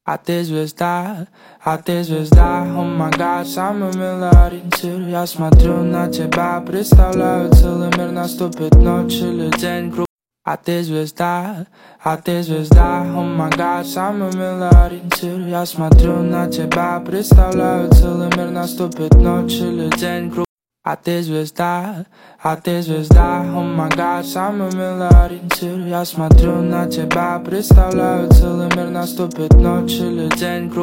А ты звезда, о май гад, самый милый ориентир. Я смотрю на тебя, представляю целый мир. Наступит ночь или день, а ты звезда, о май гад, самый милый ориентир. Я смотрю на тебя, представляю целый мир. Наступит ночь или день, а ты звезда, о май гад, самый милый ориентир. Я смотрю на тебя, представляю целый мир. Наступит ночь или день,